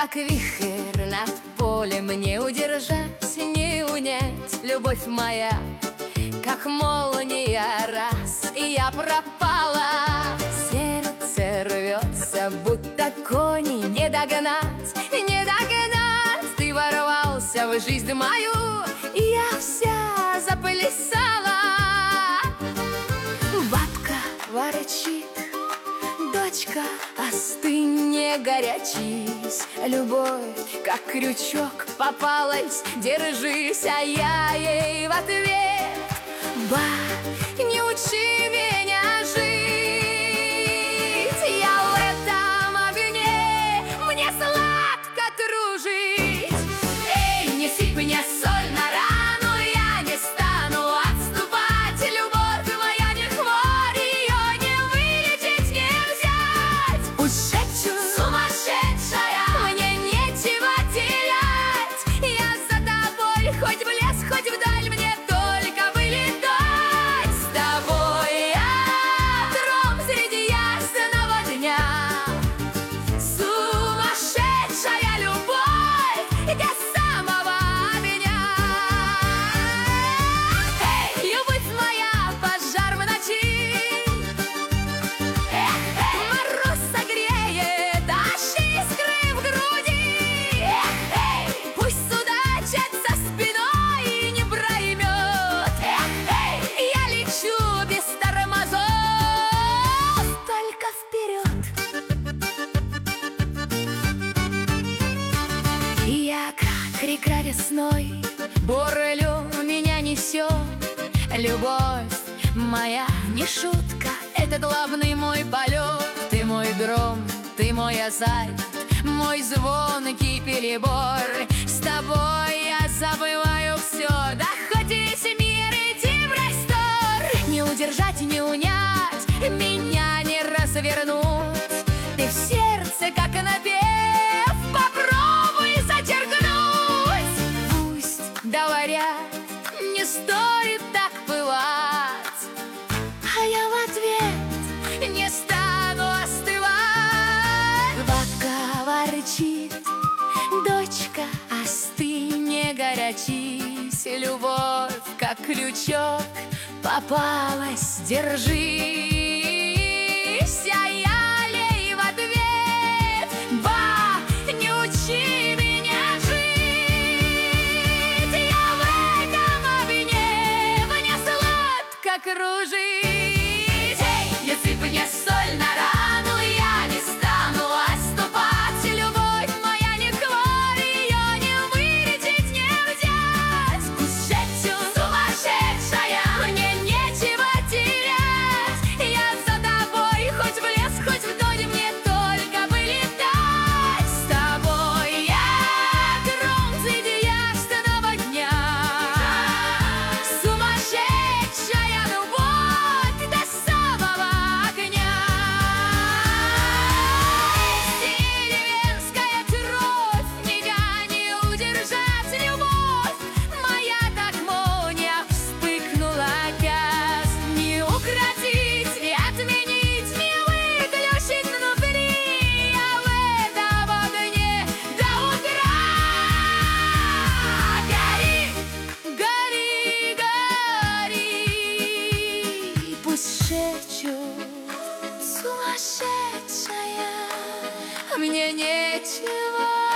как вихрь над полем, не удержать, не унять, любовь моя, как молния раз, и я пропала. Сердце рвется, будто кони, не догнать, не догнать. Ты ворвался в жизнь мою, и я вся заплясала. Бабка ворчит: дочка, остынь, не горячись. Любовь, как крючок, попалась, держись. А я ей в ответ: ба, не учи меня жить. Я в этом огне, мне сладко кружить. Эй, не сыпь мне соль на рану, я не стану отступать. Любовь моя не хворь, ее не вылечить, не взять. Пусть шепчут: сумасшедшая, мне нечего терять. Я за тобой, хоть в лес, хоть вдаль, мне только бы летать. С тобой я гром среди ясного дня. Сумасшедшая любовь до самого меня. Эй, любовь моя, пожар в ночи. Мороз согреет, аж искры в груди. Пусть судачат за спиной и не проймет. Я лечу без тормозов, только вперед. Я, как река весной, бурлю, меня несет. Любовь моя не шутка, это главный мой полет. Ты мой гром, ты мой азарт, мой звонкий перебор. С тобой я забываю все, да хоть весь мир иди в растор. Не удержать, не унять, меня не развернуть. Ты в сердце, как напев, попробуй зачеркнуть. Пусть говорят, не стоит так пылать, а я в ответ не стану остывать. Бабка ворчит: дочка, остынь, не горячись. Любовь, как крючок, попалась, держись. А я ей в ответ: ба, не учи меня жить. Я в этом огне, мне сладко кружить. Эй, не сыпь мне соль на рану, я не стану отступать. Любовь моя не хворь, ее не вылечить, не взять. Пусть шепчут: сумасшедшая, мне нечего терять. Я за тобой, хоть в лес, хоть вдоль, мне только бы летать. С тобой я гром среди ясного дня. Сумасшедшая любовь до самого огня. Деревенская кровь, меня не удержать. Любовь моя, как молния, вспыхнула опять. Не укротить, не отменить, не выключить внутри. Я в этом огне до утра. Гори, гори, гори. Пусть шепчут: сумасшедшая, мне нечего